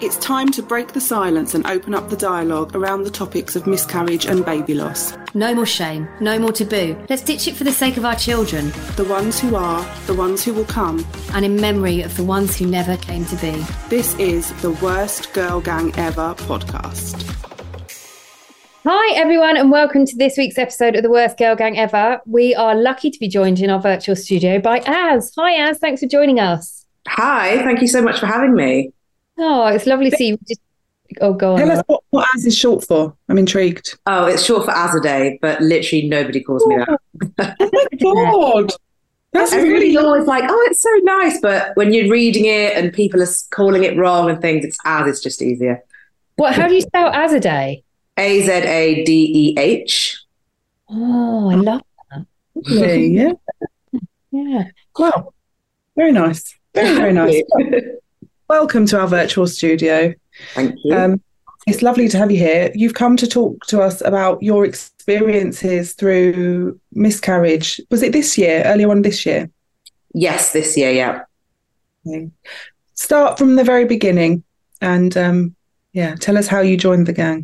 It's time to break the silence and open up the dialogue around the topics of miscarriage and baby loss. No more shame, no more taboo. Let's ditch it for the sake of our children. The ones who are, the ones who will come. And in memory of the ones who never came to be. This is the Worst Girl Gang Ever podcast. Hi everyone and welcome to this week's episode of the Worst Girl Gang Ever. We are lucky to be joined in our virtual studio by Az. Hi Az, thanks for joining us. Hi, thank you so much for having me. Oh, it's lovely to see you. Go on. Tell us what Az is short for. I'm intrigued. Oh, it's short for Azaday, but literally nobody calls me that. Oh my God. That's Everybody's really... always like, oh, it's so nice. But when you're reading it and people are calling it wrong and things, it's just easier. What? How do you spell Azaday? Azadeh. Oh, I love that. Lovely, yeah. Yeah. Wow. Very nice. Very, very nice. Welcome to our virtual studio. Thank you. It's lovely to have you here. You've come to talk to us about your experiences through miscarriage. Was it this year, earlier on this year? Yes, this year, yeah. Okay. Start from the very beginning and tell us how you joined the gang.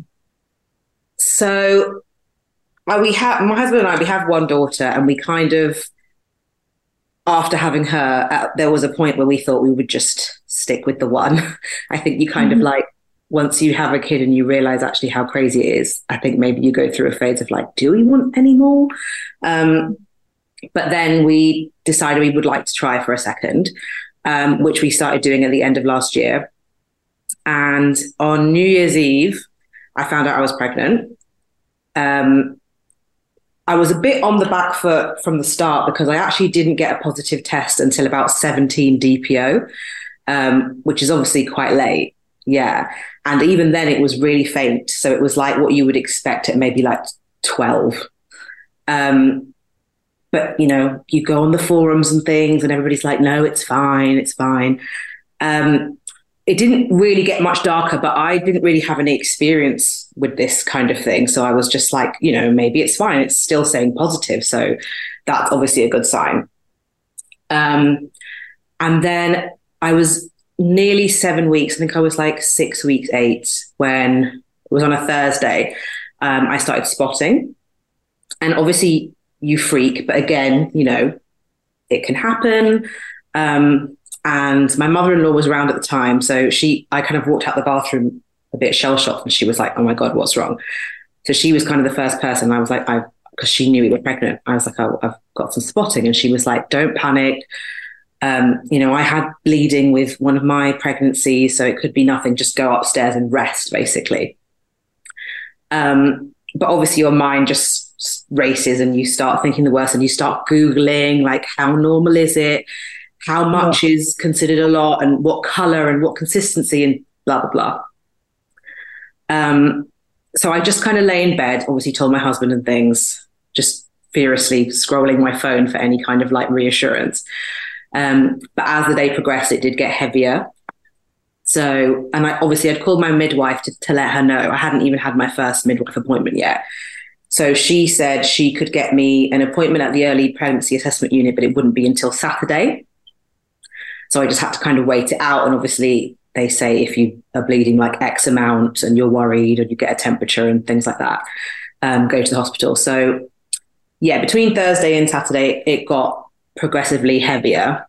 So my husband and I, we have one daughter, and we kind of, after having her, there was a point where we thought we would just stick with the one. I think you kind of like, once you have a kid and you realize actually how crazy it is, I think maybe you go through a phase of like, do we want any more? But then we decided we would like to try for a second, which we started doing at the end of last year. And on New Year's Eve, I found out I was pregnant. I was a bit on the back foot from the start because I actually didn't get a positive test until about 17 DPO, which is obviously quite late. Yeah. And even then it was really faint. So it was like what you would expect at maybe like 12. But, you know, you go on the forums and things and everybody's like, no, it's fine. It's fine. It didn't really get much darker, but I didn't really have any experience with this kind of thing. So I was just like, you know, maybe it's fine. It's still saying positive. So that's obviously a good sign. And then I was nearly 7 weeks. I think I was like 6 weeks, 8, when it was on a Thursday. I started spotting. And obviously you freak, but again, you know, it can happen. And my mother-in-law was around at the time. So I kind of walked out the bathroom a bit shell-shocked and she was like, oh my God, what's wrong? So she was kind of the first person. I was like, because she knew we were pregnant. I was like, oh, I've got some spotting. And she was like, don't panic. You know, I had bleeding with one of my pregnancies, so it could be nothing. Just go upstairs and rest, basically. But obviously your mind just races and you start thinking the worst and you start Googling, like, how normal is it? How much is considered a lot and what color and what consistency and blah, blah, blah. So I just kind of lay in bed, obviously told my husband and things, just furiously scrolling my phone for any kind of like reassurance. But as the day progressed, it did get heavier. So, and I'd called my midwife to let her know. I hadn't even had my first midwife appointment yet. So she said she could get me an appointment at the early pregnancy assessment unit, but it wouldn't be until Saturday. So I just had to kind of wait it out. And obviously they say if you are bleeding like X amount and you're worried or you get a temperature and things like that, go to the hospital. So yeah, between Thursday and Saturday, it got progressively heavier.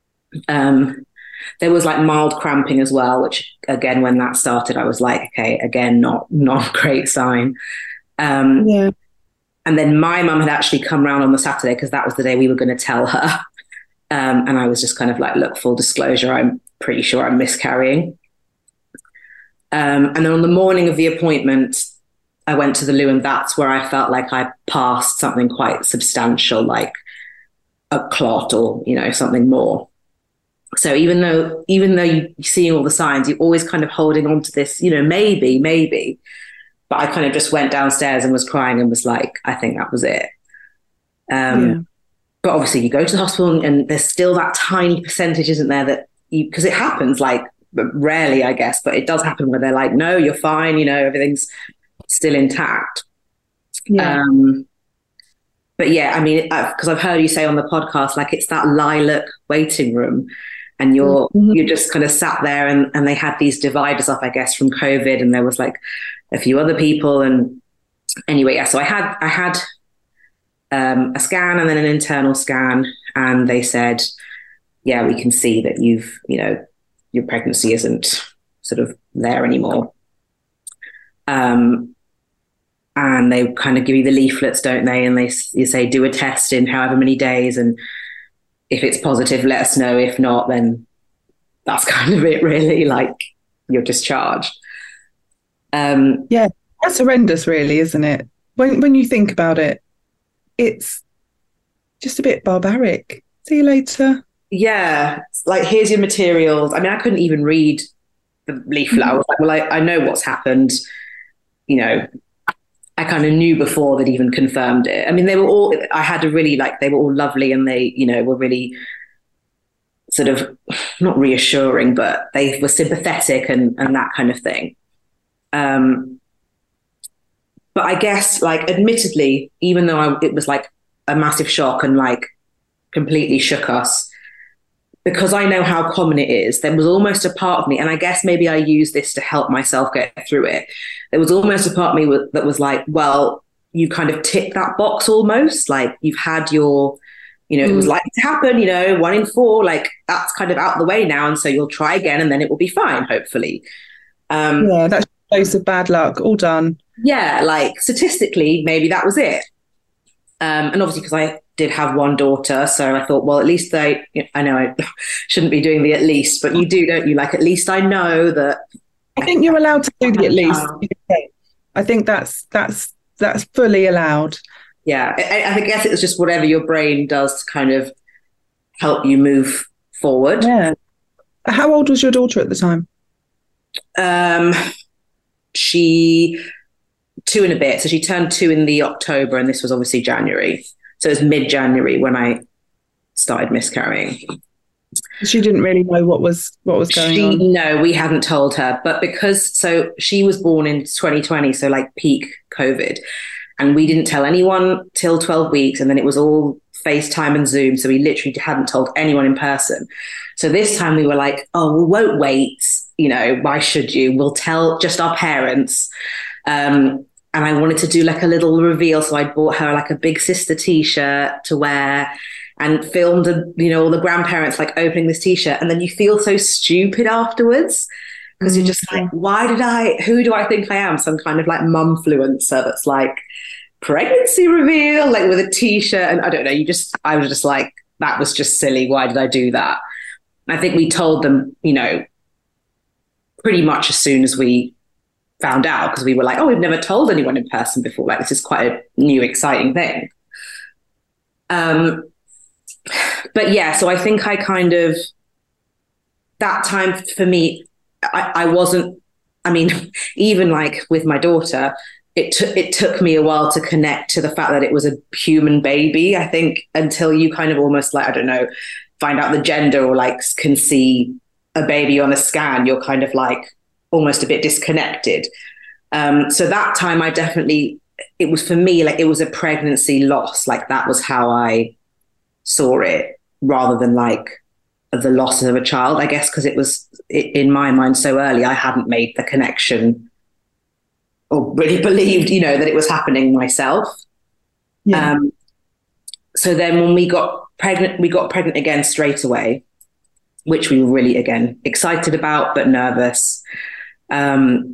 There was like mild cramping as well, which again, when that started, I was like, okay, again, not a great sign. And then my mum had actually come round on the Saturday because that was the day we were going to tell her. And I was just kind of like, look, full disclosure, I'm pretty sure I'm miscarrying. And then on the morning of the appointment, I went to the loo and that's where I felt like I passed something quite substantial, like a clot or, you know, something more. So even though you're seeing all the signs, you're always kind of holding on to this, you know, maybe. But I kind of just went downstairs and was crying and was like, I think that was it. But obviously you go to the hospital and there's still that tiny percentage, isn't there, that because it happens like rarely, I guess, but it does happen where they're like, no, you're fine. You know, everything's still intact. Yeah. But yeah, I mean, because I've heard you say on the podcast, like it's that lilac waiting room. and you're just kind of sat there, and they had these dividers up, I guess, from COVID, and there was like a few other people. And anyway, yeah, so I had a scan and then an internal scan, and they said, yeah, we can see that your pregnancy isn't sort of there anymore. And they kind of give you the leaflets, don't they? And you say, do a test in however many days, and if it's positive, let us know. If not, then that's kind of it, really. Like, you're discharged. Yeah, that's horrendous, really, isn't it? When you think about it, it's just a bit barbaric. See you later. Yeah, like, here's your materials. I mean, I couldn't even read the leaflet. I was like, well, I know what's happened. I kind of knew before they'd even confirmed it. I mean, they were all lovely, and they, were really sort of not reassuring, but they were sympathetic and that kind of thing. But I guess, like, admittedly, even though it was like a massive shock and like completely shook us, because I know how common it is, there was almost a part of me, and I guess maybe I used this to help myself get through it. There was almost a part of me that was like, well, you kind of tick that box almost, like you've had your, it was likely to happen, 1 in 4, like that's kind of out the way now. And so you'll try again and then it will be fine, hopefully. Yeah, that's a dose of bad luck, all done. Yeah, like statistically, maybe that was it. And obviously, because I did have one daughter, so I thought, well, at least I know I shouldn't be doing the at least, but you do, don't you? Like, at least I know that. I think you're allowed to do the at least. I think that's fully allowed. Yeah, I guess it was just whatever your brain does to kind of help you move forward. Yeah. How old was your daughter at the time? She 2 and a bit. So she turned 2 in the October, and this was obviously January. So it was mid-January when I started miscarrying. She didn't really know what was going on. No, we hadn't told her. But so she was born in 2020, so like peak COVID. And we didn't tell anyone till 12 weeks. And then it was all FaceTime and Zoom. So we literally hadn't told anyone in person. So this time we were like, oh, we won't wait. Why should you? We'll tell just our parents. And I wanted to do like a little reveal. So I bought her like a big sister T-shirt to wear and filmed, all the grandparents like opening this T-shirt. And then you feel so stupid afterwards because you're just like, who do I think I am? Some kind of like mumfluencer that's like pregnancy reveal, like with a T-shirt. And I don't know, I was just like, that was just silly. Why did I do that? I think we told them, pretty much as soon as we found out, because we were like, oh, we've never told anyone in person before. Like, this is quite a new, exciting thing. But yeah, so I think I kind of, that time for me, I wasn't, even like with my daughter, it took me a while to connect to the fact that it was a human baby, I think, until you kind of almost like, I don't know, find out the gender or like can see a baby on a scan, you're kind of like almost a bit disconnected. So that time it was for me, like it was a pregnancy loss. Like that was how I saw it, rather than like the loss of a child, I guess, because it was in my mind so early, I hadn't made the connection or really believed, that it was happening myself. Yeah. So then when we got pregnant again straight away, which we were really, again, excited about, but nervous. And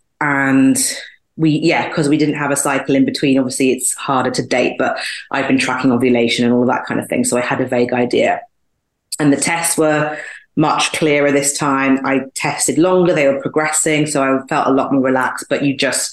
because we didn't have a cycle in between, obviously it's harder to date, but I've been tracking ovulation and all that kind of thing. So I had a vague idea. And the tests were much clearer this time. I tested longer, they were progressing. So I felt a lot more relaxed, but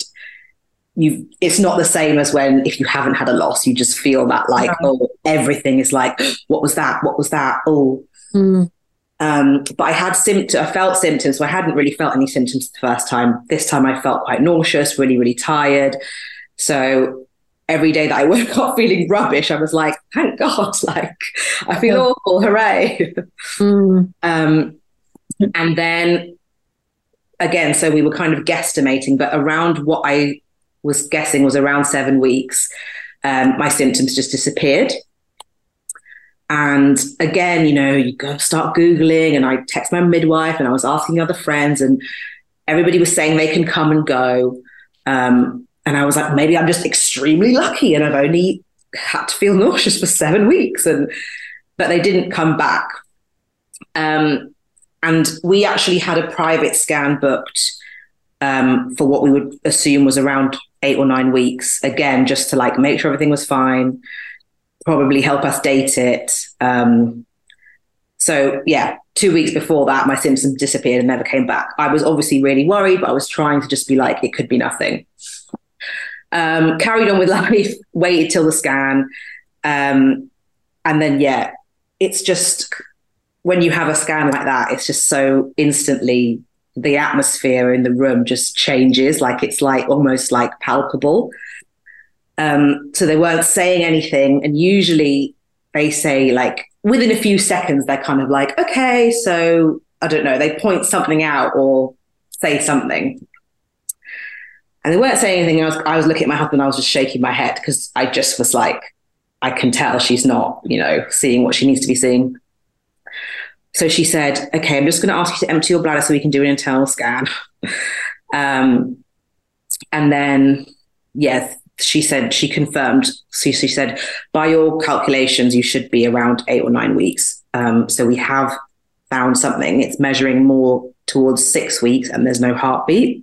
it's not the same as if you haven't had a loss, you just feel that like, oh, everything is like, what was that? What was that? Oh, but I felt symptoms. So I hadn't really felt any symptoms the first time. This time I felt quite nauseous, really, really tired. So every day that I woke up feeling rubbish, I was like, thank God, like I feel awful, hooray. And then again, so we were kind of guesstimating, but around what I was guessing was around 7 weeks, my symptoms just disappeared. And again, you go start Googling, and I text my midwife, and I was asking other friends, and everybody was saying they can come and go. And I was like, maybe I'm just extremely lucky and I've only had to feel nauseous for 7 weeks. But they didn't come back. And we actually had a private scan booked for what we would assume was around 8 or 9 weeks. Again, just to like make sure everything was fine, probably help us date it. So yeah, 2 weeks before that, my symptoms disappeared and never came back. I was obviously really worried, but I was trying to just be like, it could be nothing. Carried on with life, waited till the scan. And then, yeah, it's just, when you have a scan like that, it's just so instantly, the atmosphere in the room just changes. Like, it's like almost like palpable. So they weren't saying anything. And usually they say, like, within a few seconds, they're kind of like, okay, so I don't know, they point something out or say something. And they weren't saying anything. I was looking at my husband, I was just shaking my head because I just was like, I can tell she's not, seeing what she needs to be seeing. So she said, okay, I'm just going to ask you to empty your bladder so we can do an internal scan. And then, yes, she said, she confirmed. So she said, by your calculations, you should be around 8 or 9 weeks. So we have found something. It's measuring more towards 6 weeks and there's no heartbeat.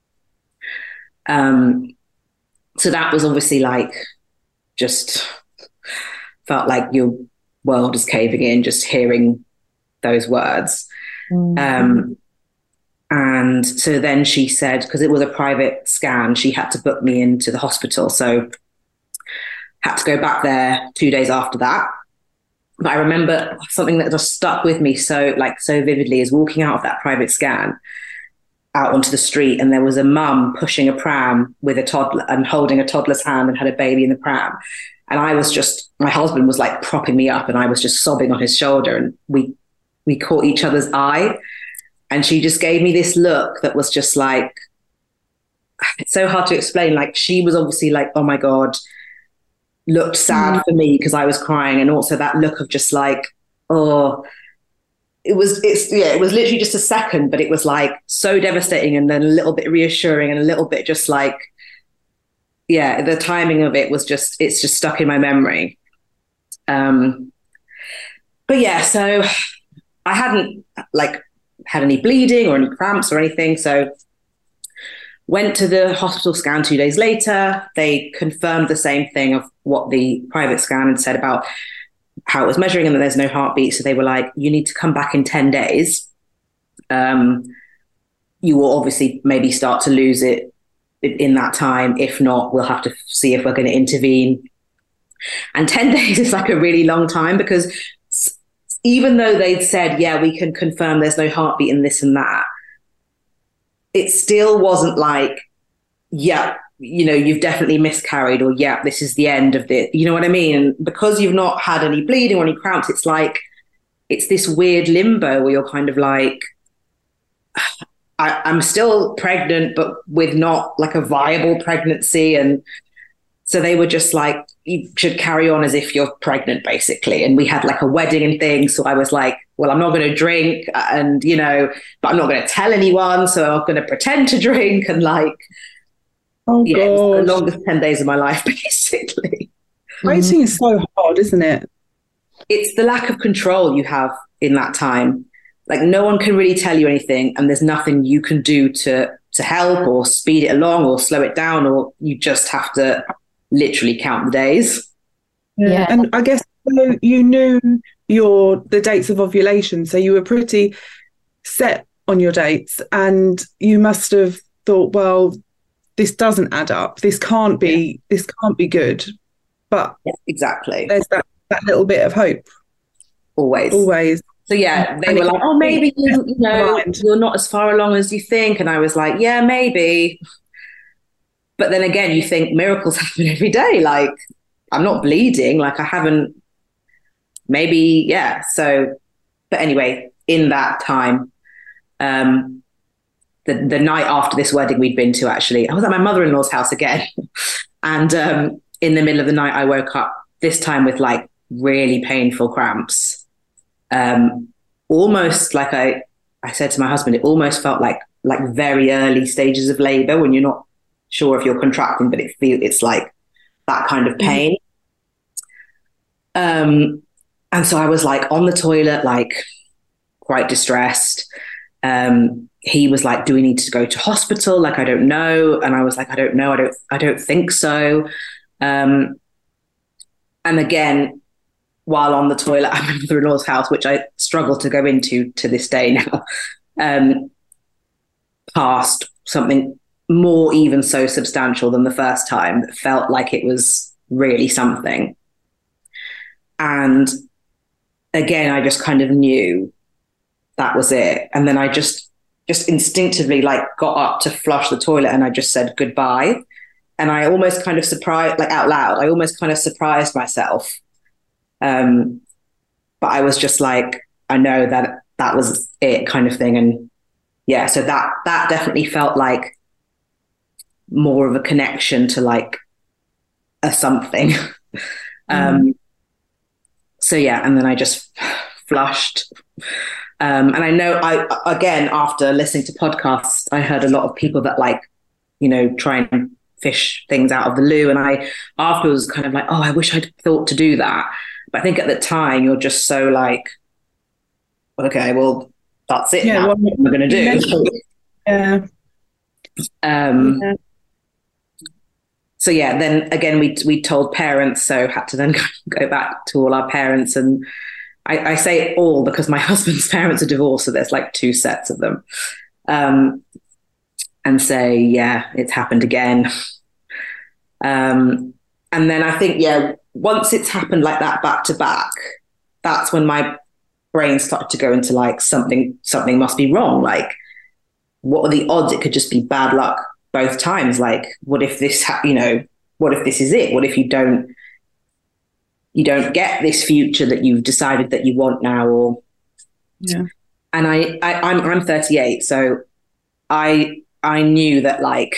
So that was obviously like, just felt like your world is caving in, just hearing those words. Mm-hmm. And so then she said, because it was a private scan, she had to book me into the hospital. So had to go back there 2 days after that. But I remember something that just stuck with me so vividly is walking out of that private scan out onto the street, and there was a mum pushing a pram with a toddler and holding a toddler's hand and had a baby in the pram. And I was just, my husband was like propping me up and I was just sobbing on his shoulder, and we caught each other's eye. And she just gave me this look that was just like, it's so hard to explain. Like, she was obviously like, oh my God, looked sad for me because I was crying. And also that look of just like, oh, it was literally just a second, but it was like so devastating. And then a little bit reassuring and a little bit just like, yeah, the timing of it was just, it's just stuck in my memory. But yeah, so I hadn't like had any bleeding or any cramps or anything. So went to the hospital scan 2 days later. They confirmed the same thing of what the private scan had said about how it was measuring and that there's no heartbeat. So they were like, you need to come back in 10 days. You will obviously maybe start to lose it in that time. If not, we'll have to see if we're going to intervene. And 10 days is like a really long time, because even though they'd said, yeah, we can confirm there's no heartbeat and this and that, it still wasn't like, yeah, you've definitely miscarried, or yeah, this is the end of it. You know what I mean? And because you've not had any bleeding or any cramps, it's like, it's this weird limbo where you're kind of like, I'm still pregnant, but with not like a viable pregnancy. And so they were just like, you should carry on as if you're pregnant, basically. And we had like a wedding and things. So I was like, well, I'm not going to drink and, but I'm not going to tell anyone. So I'm going to pretend to drink. And like, oh, yeah, it was the longest 10 days of my life, basically. Waiting is so hard, isn't it? It's the lack of control you have in that time. Like, no one can really tell you anything, and there's nothing you can do to help or speed it along or slow it down, or you just have to literally count the days. Yeah. And I guess you knew the dates of ovulation, so you were pretty set on your dates, and you must have thought, well, this doesn't add up. This can't be good. But yeah, exactly. There's that little bit of hope. Always. So yeah, they were like, oh, maybe you're not as far along as you think. And I was like, yeah, maybe. But then again, you think miracles happen every day. Like, I'm not bleeding. Like, I haven't, maybe, yeah. So, but anyway, in that time, the night after this wedding we'd been to, actually, I was at my mother-in-law's house again. And in the middle of the night, I woke up this time with like really painful cramps. Almost like I said to my husband, it almost felt like very early stages of labor when you're not sure if you're contracting, but it's like that kind of pain. And so I was like on the toilet, like quite distressed. He was like, do we need to go to hospital? Like, I don't know. And I was like, I don't know. I don't think so. And again, while on the toilet at my mother-in-law's house, which I struggle to go into to this day now, past something more even so substantial than the first time that felt like it was really something. And again, I just kind of knew that was it. And then I just instinctively like got up to flush the toilet and I just said goodbye. And I almost kind of surprised, like out loud, I almost kind of surprised myself. But I was just like, I know that was it kind of thing. And yeah, so that definitely felt like more of a connection to like a something. So yeah, and then I just flushed. And I know again, after listening to podcasts, I heard a lot of people that like, you know, try and fish things out of the loo. And I afterwards was kind of like, oh, I wish I'd thought to do that. But I think at the time you're just so like, okay, well, that's it. Yeah, what we're going to do. Yeah. So yeah, then again, we told parents, so had to then go back to all our parents. And I say all because my husband's parents are divorced, so there's like 2 sets of them. And say, yeah, it's happened again. And then I think, yeah, once it's happened like that back to back, that's when my brain started to go into like something must be wrong. Like, what are the odds it could just be bad luck both times? Like, what if this, what if this is it? What if you don't get this future that you've decided that you want now? Or yeah. And I'm 38, so I knew that like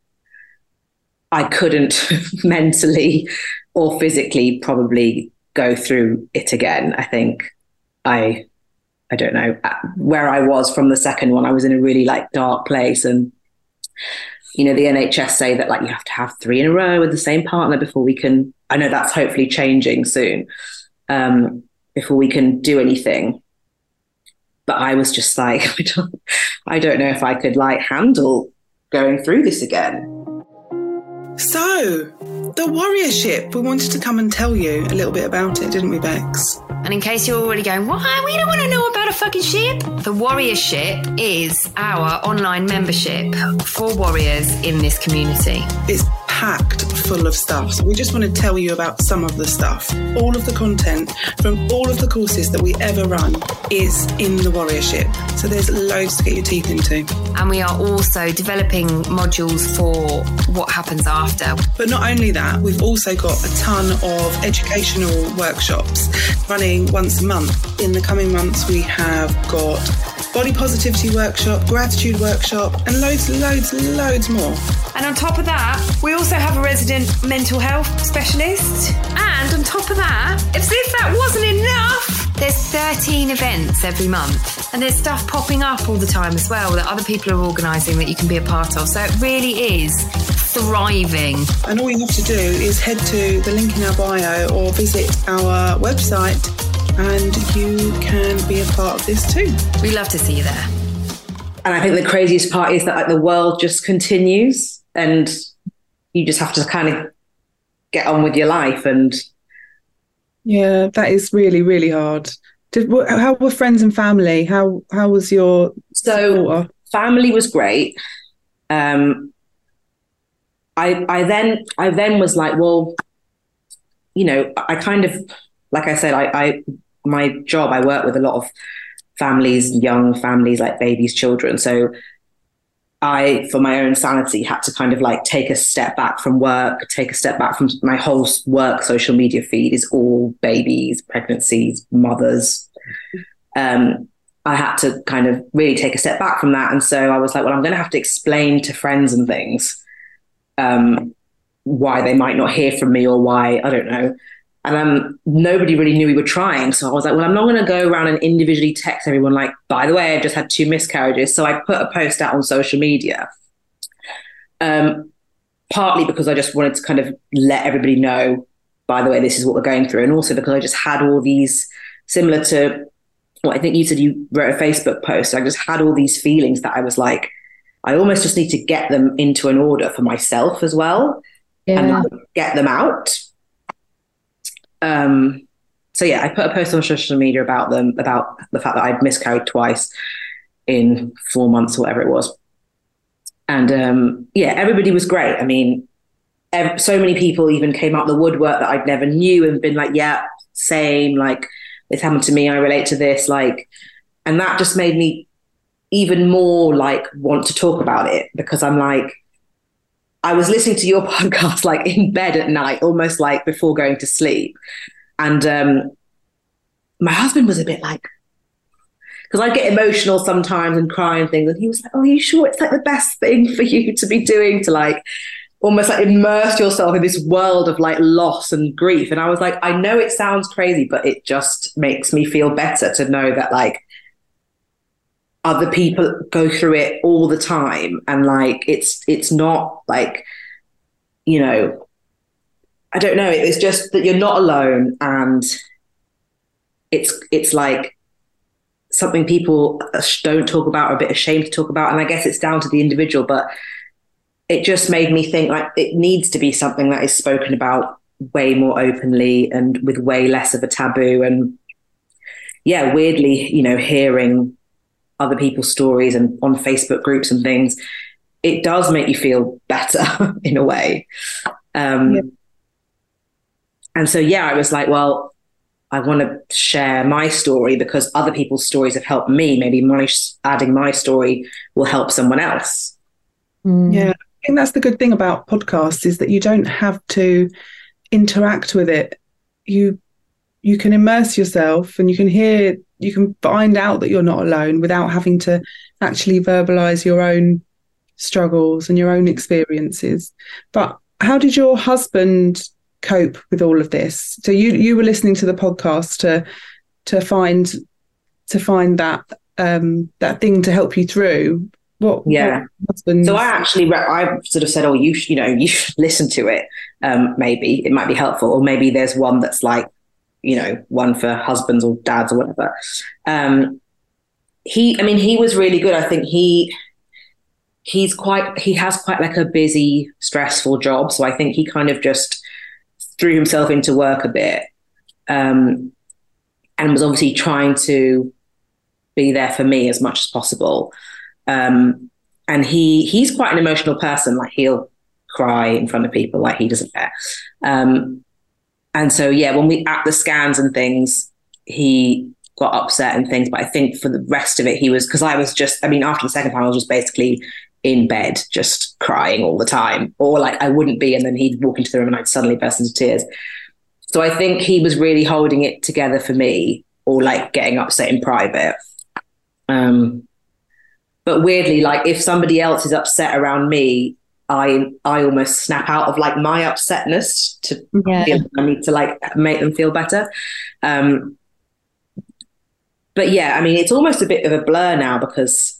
I couldn't mentally or physically probably go through it again. I think I don't know where I was from the second one. I was in a really like dark place, and you know, the NHS say that like you have to have 3 in a row with the same partner before we can. I know that's hopefully changing soon, before we can do anything. But I was just like, I don't know if I could like handle going through this again. So, the Warrior Ship, we wanted to come and tell you a little bit about it, didn't we, Bex? And in case you're already going, why? We don't want to know about a fucking ship. The Warrior Ship is our online membership for warriors in this community. It's packed full of stuff. So we just want to tell you about some of the stuff. All of the content from all of the courses that we ever run is in the Warrior Ship. So there's loads to get your teeth into. And we are also developing modules for what happens after. But not only that, we've also got a ton of educational workshops running once a month. In the coming months, we have got body positivity workshop, gratitude workshop, and loads more. And on top of that, we also have a resident mental health specialist. And on top of that, as if that wasn't enough, there's 13 events every month. And there's stuff popping up all the time as well that other people are organising that you can be a part of. So it really is thriving. And all you have to do is head to the link in our bio or visit our website, and you can be a part of this too. We love to see you there. And I think the craziest part is that like the world just continues, and you just have to kind of get on with your life. And yeah, that is really, really hard. How were friends and family? How was your supporter? Family was great. I then was like, well, you know, I kind of, like I said, my job, I work with a lot of families, young families, like babies, children. So I, for my own sanity, had to kind of like take a step back from work, take a step back from my whole work social media feed is all babies, pregnancies, mothers. I had to kind of really take a step back from that. And so I was like, well, I'm going to have to explain to friends and things why they might not hear from me, or why, I don't know. And nobody really knew we were trying. So I was like, well, I'm not going to go around and individually text everyone like, by the way, I've just had 2 miscarriages. So I put a post out on social media, partly because I just wanted to kind of let everybody know, by the way, this is what we're going through. And also because I just had all these, similar to what I think you said, you wrote a Facebook post. I just had all these feelings that I was like, I almost just need to get them into an order for myself as well, and get them out. So yeah, I put a post on social media about the fact that I'd miscarried twice in 4 months or whatever it was. And yeah, everybody was great. I mean, so many people even came out the woodwork that I'd never knew and been like, yeah, same, like this happened to me, I relate to this, like, and that just made me even more like want to talk about it, because I'm like, I was listening to your podcast like in bed at night, almost like before going to sleep. And my husband was a bit like, because I get emotional sometimes and cry and things. And he was like, oh, are you sure it's like the best thing for you to be doing, to like almost like immerse yourself in this world of like loss and grief? And I was like, I know it sounds crazy, but it just makes me feel better to know that like other people go through it all the time. And like, it's not like, you know, I don't know. It's just that you're not alone. And it's like something people don't talk about, or a bit ashamed to talk about. And I guess it's down to the individual, but it just made me think like it needs to be something that is spoken about way more openly and with way less of a taboo. And yeah, weirdly, you know, hearing other people's stories and on Facebook groups and things, it does make you feel better in a way. And so, yeah, I was like, well, I want to share my story because other people's stories have helped me. Maybe adding my story will help someone else. Yeah, I think that's the good thing about podcasts, is that you don't have to interact with it. You can immerse yourself and you can find out that you're not alone without having to actually verbalize your own struggles and your own experiences. But how did your husband cope with all of this? So you were listening to the podcast to find that thing to help you through. What So I sort of said, oh, you should listen to it. Maybe it might be helpful, or maybe there's one that's like, you know, one for husbands or dads or whatever. He was really good. I think he has quite like a busy, stressful job. So I think he kind of just threw himself into work a bit, and was obviously trying to be there for me as much as possible. And he's quite an emotional person. Like he'll cry in front of people, like he doesn't care. And so, yeah, when we at the scans and things, he got upset and things. But I think for the rest of it, because I was just, after the second time, I was just basically in bed, just crying all the time, or like I wouldn't be. And then he'd walk into the room and I'd suddenly burst into tears. So I think he was really holding it together for me, or like getting upset in private. But weirdly, like if somebody else is upset around me, I almost snap out of like my upsetness to feel I need to like make them feel better. But yeah, it's almost a bit of a blur now, because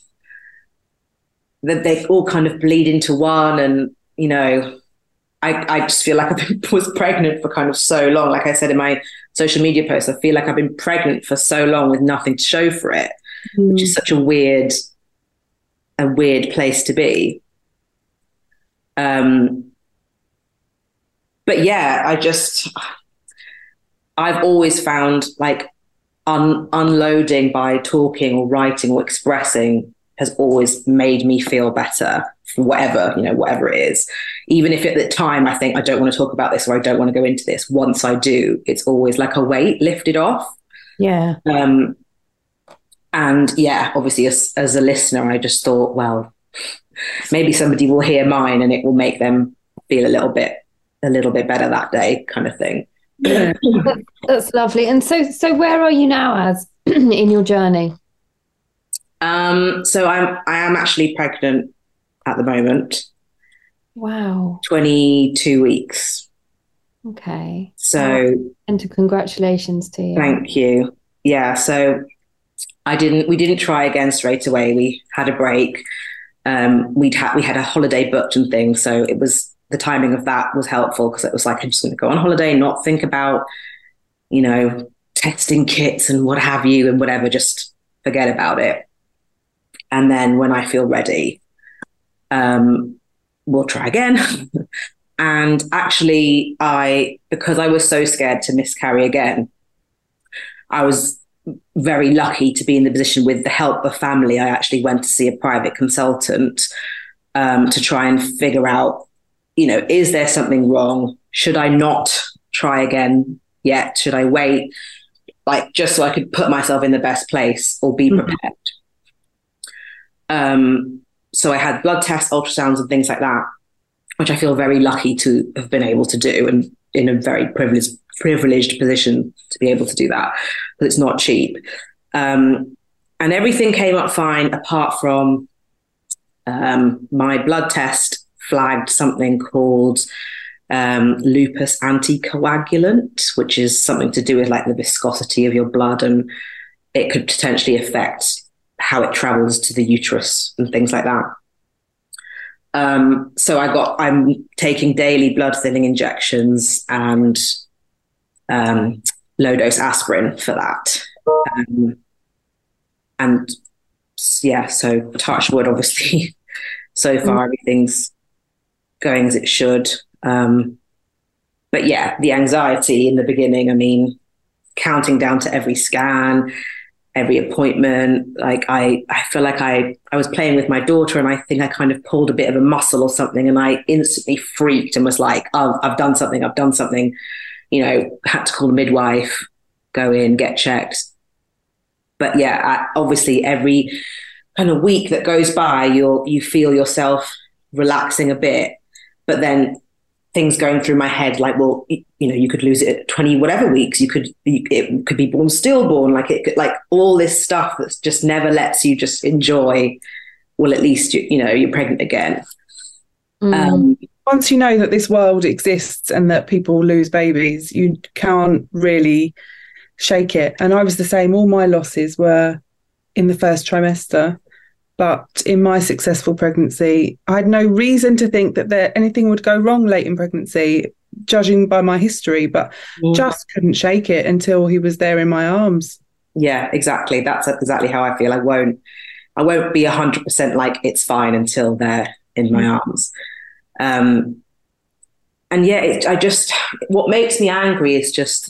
they all kind of bleed into one. And, you know, I just feel like was pregnant for kind of so long. Like I said in my social media post, I feel like I've been pregnant for so long with nothing to show for it, which is such a weird place to be. But yeah, I've always found like unloading by talking or writing or expressing has always made me feel better for whatever it is. Even if at the time I think I don't want to talk about this or I don't want to go into this, once I do, it's always like a weight lifted off. Yeah. And yeah, obviously as a listener, I just thought, well, maybe somebody will hear mine and it will make them feel a little bit better that day, kind of thing. Yeah. That's lovely. And so where are you now as in your journey? So I am actually pregnant at the moment. Wow. 22 weeks. Okay. So, and congratulations to you. Thank you. Yeah. So we didn't try again straight away. We had a break. We had a holiday booked and things. So it was, the timing of that was helpful, because it was like, I'm just going to go on holiday, not think about, testing kits and what have you and whatever, just forget about it. And then when I feel ready, we'll try again. And actually, because I was so scared to miscarry again, I was very lucky to be in the position, with the help of family. I actually went to see a private consultant to try and figure out, is there something wrong? Should I not try again yet? Should I wait? Like, just so I could put myself in the best place or be prepared. So I had blood tests, ultrasounds and things like that, which I feel very lucky to have been able to do, and in a very privileged position to be able to do that. But it's not cheap. And everything came up fine, apart from my blood test flagged something called lupus anticoagulant, which is something to do with like the viscosity of your blood, and it could potentially affect how it travels to the uterus and things like that. So I'm taking daily blood thinning injections and low dose aspirin for that. And yeah, so touch wood, obviously, so far everything's going as it should. But yeah, the anxiety in the beginning, I mean, counting down to every scan, every appointment, like I feel like I was playing with my daughter, and I think I kind of pulled a bit of a muscle or something, and I instantly freaked and was like, oh, I've done something, had to call the midwife, go in, get checked. But yeah, obviously every kind of week that goes by, you feel yourself relaxing a bit, but then things going through my head, like, well, you could lose it at 20 whatever weeks. It could be born stillborn, like all this stuff that just never lets you just enjoy. Well, at least you're pregnant again. Once you know that this world exists and that people lose babies, you can't really shake it. And I was the same. All my losses were in the first trimester. But in my successful pregnancy, I had no reason to think that anything would go wrong late in pregnancy, judging by my history, but just couldn't shake it until he was there in my arms. Yeah, exactly. That's exactly how I feel. I won't be 100% like it's fine until they're in my arms. And yeah, what makes me angry is just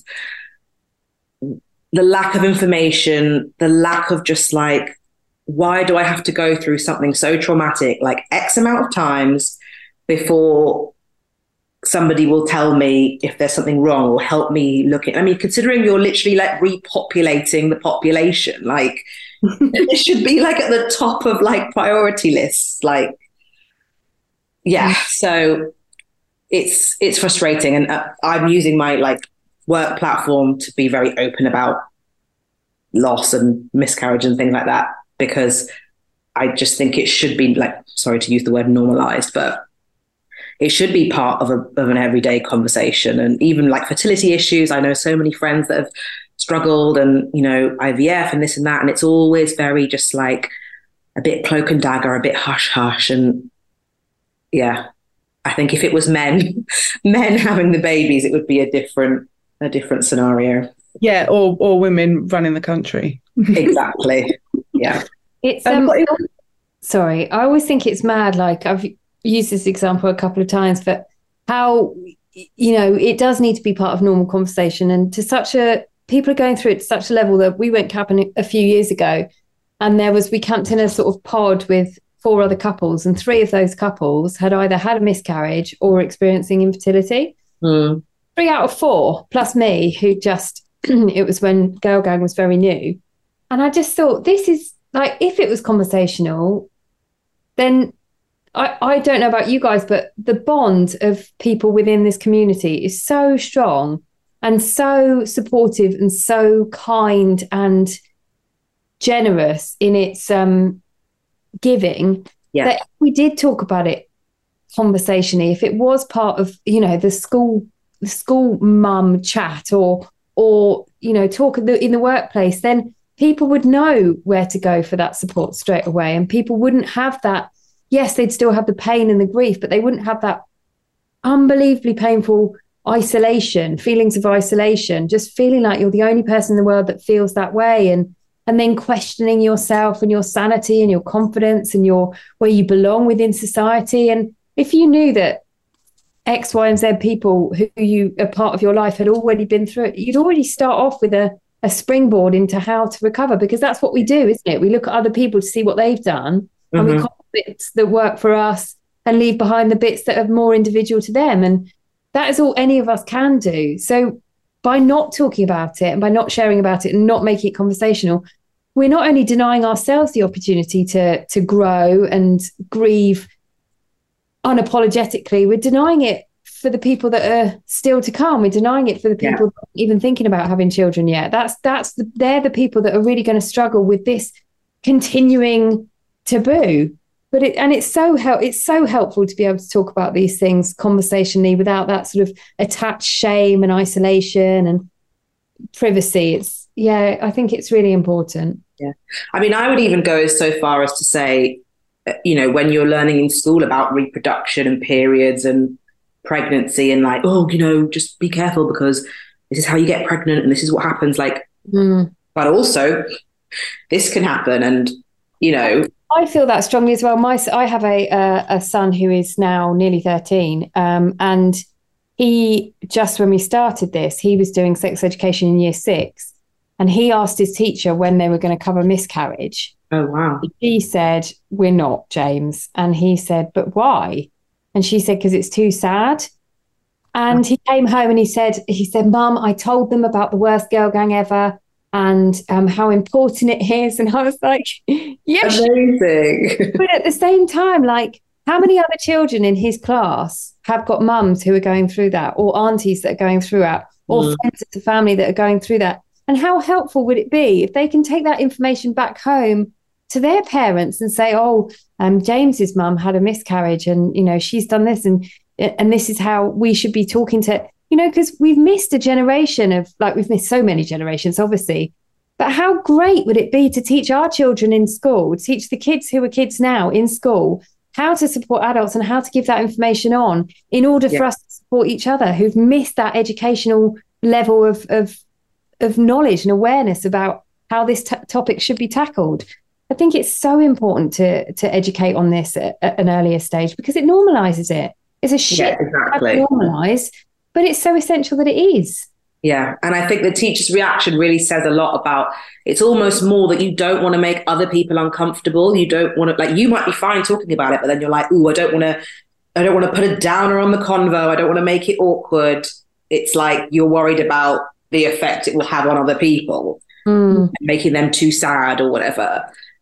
the lack of information, the lack of just like, why do I have to go through something so traumatic, like X amount of times, before somebody will tell me if there's something wrong or help me look at? I mean, considering you're literally like repopulating the population, like it should be like at the top of like priority lists. Like, yeah. So it's frustrating. And I'm using my like work platform to be very open about loss and miscarriage and things like that, because I just think it should be, like, sorry to use the word normalized, but it should be part of an everyday conversation. And even like fertility issues, I know so many friends that have struggled, and, IVF and this and that. And it's always very just like a bit cloak and dagger, a bit hush hush. And yeah, I think if it was men having the babies, it would be a different scenario. Yeah. Or women running the country. Exactly. Yeah. It's sorry, I always think it's mad. Like, I've used this example a couple of times, but how, it does need to be part of normal conversation. And people are going through it to such a level that we went camping a few years ago, and we camped in a sort of pod with 4 other couples, and 3 of those couples had either had a miscarriage or experiencing infertility. 3 out of 4, plus me, who just, it was when Girl Gang was very new. And I just thought, this is like, if it was conversational, then I don't know about you guys, but the bond of people within this community is so strong and so supportive and so kind and generous in its giving, that if we did talk about it conversationally, if it was part of, the school school mum chat or talk in the workplace, then people would know where to go for that support straight away, and people wouldn't have that. Yes, they'd still have the pain and the grief, but they wouldn't have that unbelievably painful feelings of isolation, just feeling like you're the only person in the world that feels that way, and then questioning yourself and your sanity and your confidence and where you belong within society. And if you knew that X, Y, and Z people who you are part of your life had already been through it, you'd already start off with a springboard into how to recover, because that's what we do, isn't it? We look at other people to see what they've done, and we copy bits that work for us and leave behind the bits that are more individual to them. And that is all any of us can do. So by not talking about it and by not sharing about it and not making it conversational, we're not only denying ourselves the opportunity to grow and grieve unapologetically, we're denying it for the people that are still to come. We're denying it for the people that aren't even thinking about having children yet. They're the people that are really going to struggle with this continuing taboo. But it's so helpful to be able to talk about these things conversationally without that sort of attached shame and isolation and privacy. I think it's really important. Yeah. I mean, I would even go so far as to say, when you're learning in school about reproduction and periods and pregnancy and like, just be careful because this is how you get pregnant and this is what happens. Like, but also this can happen. And, I feel that strongly as well. I have a son who is now nearly 13, and he, just when we started this, he was doing sex education in year 6, and he asked his teacher when they were going to cover miscarriage. Oh, wow. She said, "We're not, James." And he said, "But why?" And she said, "Because it's too sad." And he came home and he said, "Mum, I told them about the worst girl gang ever and how important it is." And I was like, yes. Amazing. But at the same time, like, how many other children in his class have got mums who are going through that, or aunties that are going through that, or friends of the family that are going through that? And how helpful would it be if they can take that information back home to their parents and say, James's mum had a miscarriage and, she's done this and this is how we should be talking to, because we've missed a generation we've missed so many generations, obviously. But how great would it be to teach our children in school, teach the kids who are kids now in school, how to support adults and how to give that information on in order for us to support each other who've missed that educational level of knowledge and awareness about how this topic should be tackled. I think it's so important to educate on this at an earlier stage because it normalizes it. It's a shit to normalize, but it's so essential that it is. Yeah. And I think the teacher's reaction really says a lot about, it's almost more that you don't want to make other people uncomfortable. You don't want to, like, you might be fine talking about it, but then you're like, I don't want to put a downer on the convo. I don't want to make it awkward. It's like you're worried about the effect it will have on other people, making them too sad or whatever.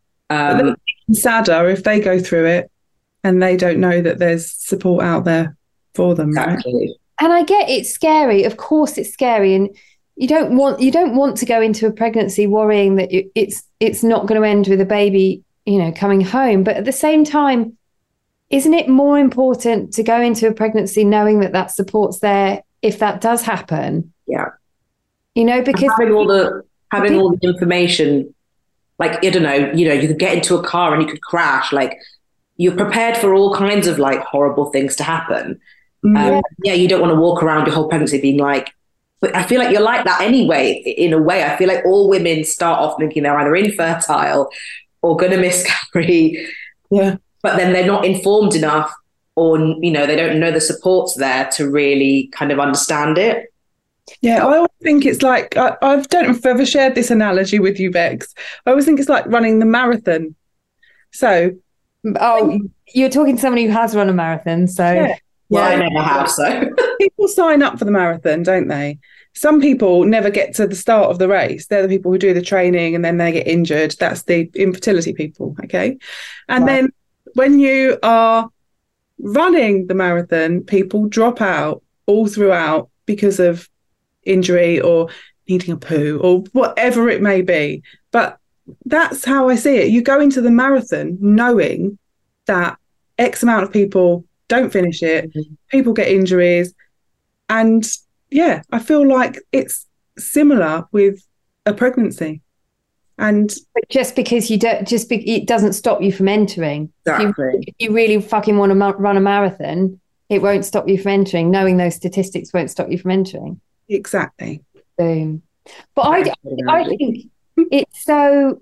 But sadder if they go through it and they don't know that there's support out there for them. Exactly. Right? And I get it's scary. Of course, it's scary, and you don't want to go into a pregnancy worrying that it's not going to end with a baby, coming home. But at the same time, isn't it more important to go into a pregnancy knowing that support's there if that does happen? Yeah. Because having all the information, like, I don't know, you could get into a car and you could crash. Like, you're prepared for all kinds of like horrible things to happen. You don't want to walk around your whole pregnancy being like, but I feel like you're like that anyway, in a way. I feel like all women start off thinking they're either infertile or going to miscarry. Yeah. But then they're not informed enough, or, they don't know the support's there to really kind of understand it. Yeah, I always think it's like, I don't know if I've ever shared this analogy with you, Bex. I always think it's like running the marathon. So. You're talking to somebody who has run a marathon, so. Yeah. Well, I never have, so. People sign up for the marathon, don't they? Some people never get to the start of the race. They're the people who do the training and then they get injured. That's the infertility people, okay? And then when you are running the marathon, people drop out all throughout because of injury or needing a poo or whatever it may be. But that's how I see it. You go into the marathon knowing that X amount of people don't finish it, people get injuries, and I feel like it's similar with a pregnancy. And but just because you don't, it doesn't stop you from entering. Exactly. If you really fucking want to run a marathon, it won't stop you from entering. Knowing those statistics won't stop you from entering. Exactly. Boom. But I think it's so.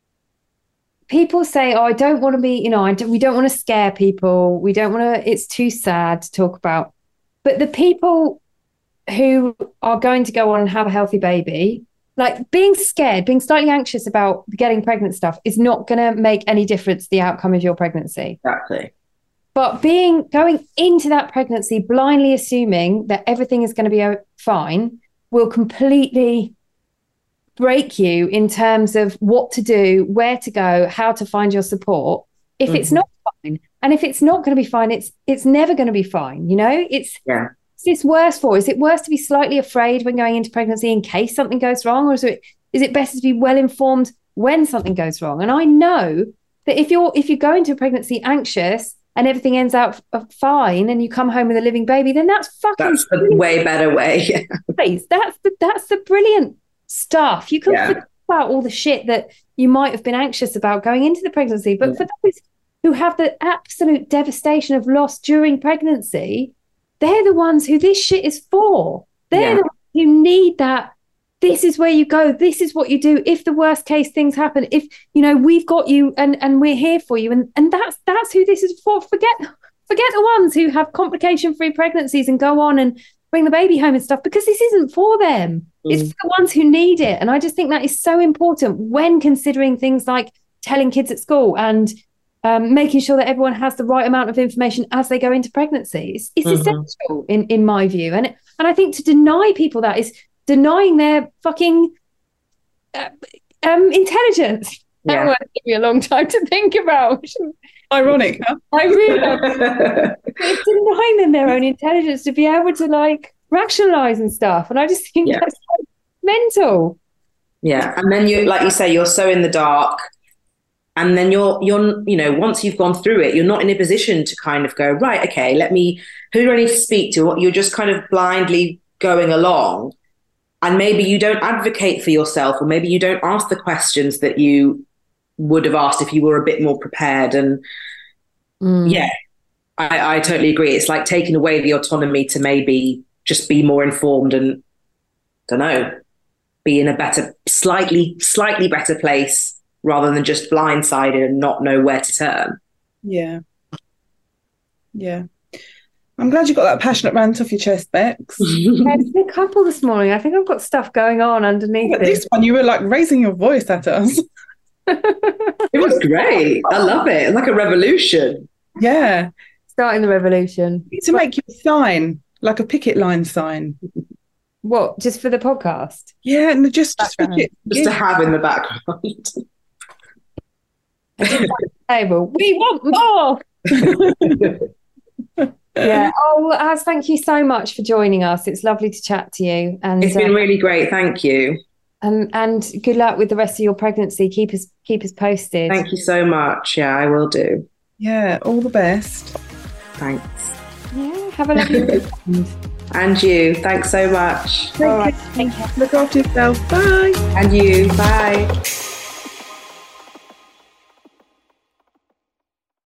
People say, "Oh, I don't want to be," we don't want to scare people. We don't want to. It's too sad to talk about. But the people who are going to go on and have a healthy baby, like being scared, being slightly anxious about getting pregnant stuff is not going to make any difference to the outcome of your pregnancy. Exactly. But going into that pregnancy blindly assuming that everything is going to be fine will completely break you in terms of what to do, where to go, how to find your support. If it's not fine, and if it's not going to be fine, it's never going to be fine. What's this worse for? Is it worse to be slightly afraid when going into pregnancy in case something goes wrong, or is it better to be well informed when something goes wrong? And I know that if you go into a pregnancy anxious and everything ends out fine, and you come home with a living baby, then that's the way better way. That's the brilliant stuff. You can forget about all the shit that you might have been anxious about going into the pregnancy. But for those who have the absolute devastation of loss during pregnancy, they're the ones who this shit is for. They're the ones who need that. This is where you go. This is what you do. If the worst case things happen, if we've got you and we're here for you, and that's who this is for. Forget the ones who have complication-free pregnancies and go on and bring the baby home and stuff, because this isn't for them. It's for the ones who need it. And I just think that is so important when considering things like telling kids at school and making sure that everyone has the right amount of information as they go into pregnancy. It's essential in my view. And I think to deny people that is denying their fucking intelligence. That word took me a long time to think about. Ironic, huh? I really it's denying them their own intelligence to be able to rationalize and stuff. And I just think that's so mental. Yeah. And then you, like you say, you're so in the dark. And then you're once you've gone through it, you're not in a position to kind of go, right, okay, who do I need to speak to? You're just kind of blindly going along. And maybe you don't advocate for yourself, or maybe you don't ask the questions that you would have asked if you were a bit more prepared. And I totally agree. It's like taking away the autonomy to maybe just be more informed and, don't know, be in a slightly better place, rather than just blindsided and not know where to turn. Yeah. I'm glad you got that passionate rant off your chest, Bex. There's a couple this morning. I think I've got stuff going on underneath it. This one, you were raising your voice at us. It was great. I love it. It's like a revolution. Yeah. Starting the revolution. You need to make your sign, like a picket line sign. What, just for the podcast? Yeah, and just to have in the background. Table. We want more. Yeah. Oh, well, Az, thank you so much for joining us. It's lovely to chat to you. And it's been really great. Thank you. And good luck with the rest of your pregnancy. Keep us posted. Thank you so much. Yeah, I will do. Yeah, all the best. Thanks. Yeah, have a lovely weekend. And you. Thanks so much. Take care. Look after yourself. Bye. And you. Bye.